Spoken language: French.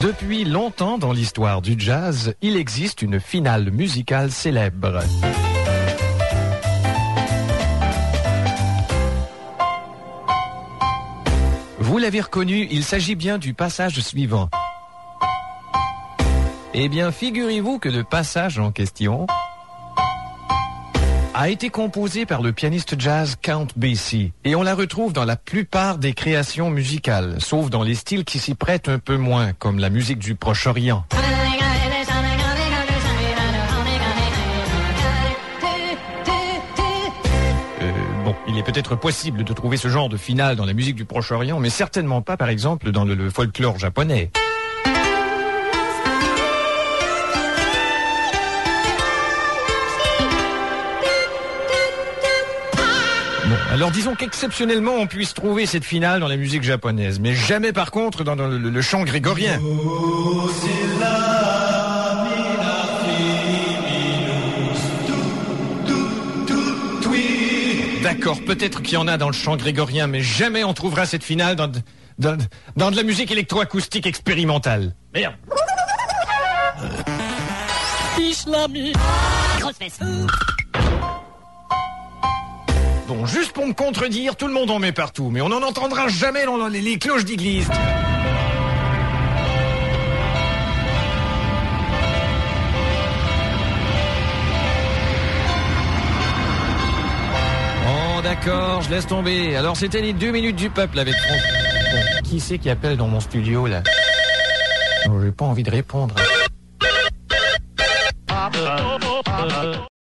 Depuis longtemps dans l'histoire du jazz, il existe une finale musicale célèbre. Vous l'avez reconnu, il s'agit bien du passage suivant. Eh bien, figurez-vous que le passage en question a été composé par le pianiste jazz Count Basie et on la retrouve dans la plupart des créations musicales, sauf dans les styles qui s'y prêtent un peu moins, comme la musique du Proche-Orient. Il est peut-être possible de trouver ce genre de finale dans la musique du Proche-Orient, mais certainement pas, par exemple, dans le folklore japonais. Bon, alors disons qu'exceptionnellement on puisse trouver cette finale dans la musique japonaise, mais jamais par contre dans le chant grégorien. D'accord, peut-être qu'il y en a dans le chant grégorien, mais jamais on trouvera cette finale dans de la musique électroacoustique expérimentale. Merde. Bon, juste pour me contredire, tout le monde en met partout, mais on n'en entendra jamais dans les cloches d'église. D'accord, je laisse tomber. Alors c'était les 2 minutes du peuple avec Franck. Bon, qui c'est qui appelle dans mon studio là? Oh, j'ai pas envie de répondre.